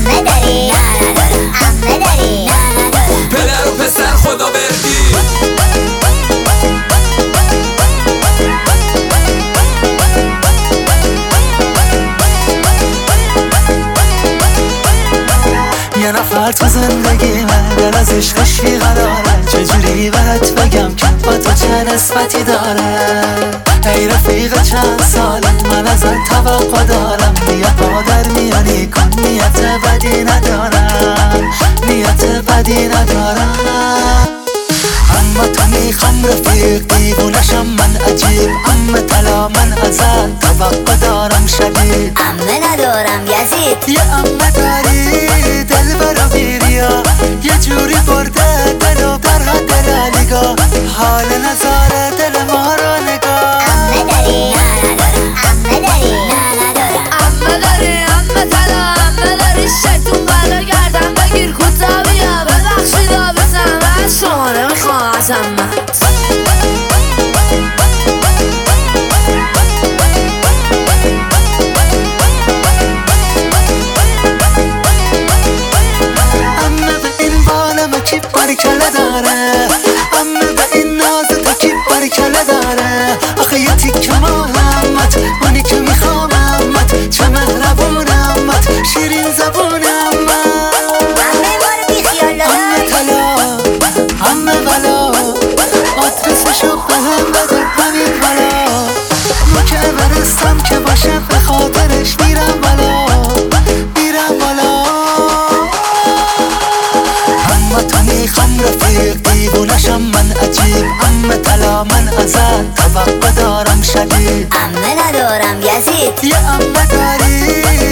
عمه داری؟ نه ندارم. عمه داری؟ نه ندارم. پدر و پسر خدا بردی. یه نفر تو زندگی من دل از عشقش بیقراره، چجوری بهت بگم که با تو چه نسبتی داره؟ ای رفیق چند ساله من ازت توقع دارم، بیا پادر میانی کن، نیت بدی ندارم، نیت بدی ندارم. اما تو میخوام رفیق دیوونشم من عجیب، اما طلا من ازت توقع دارم شدید. عمه ندارم یزید. یه عمه داری دل برا بیریا، یه جوری برده دلو در حد نگاه، حال نظاره دل ما رو نگاه. عمه داری؟ نه ندارم. عمه داری؟ نه ندارم. عمه داری؟ عمه طلا عمه داری؟ شیطون بلا گردن بگیر کوتا بیا، ببخشیدا بزن از شما نمیخوام از عمت. کی باریکله داره، عمه به این ناز تا کی باریکله داره. آخه یه تیکه مالمت اونی که میخوام عمت، چه مهربونمت شیرین زبونمت. عمه بارو بیخیال عمه طلا عمه بلا، آدرسشو بهم بده همین بالا، رو که برستم که باشه به خاطرش میرم بالا، میرم بالا. اما تو میخوام رفیق دیوونشم من عجیب، عمه طلا من ازت توقع دارم شدید. عمه ندارم یزید. یه عمه داری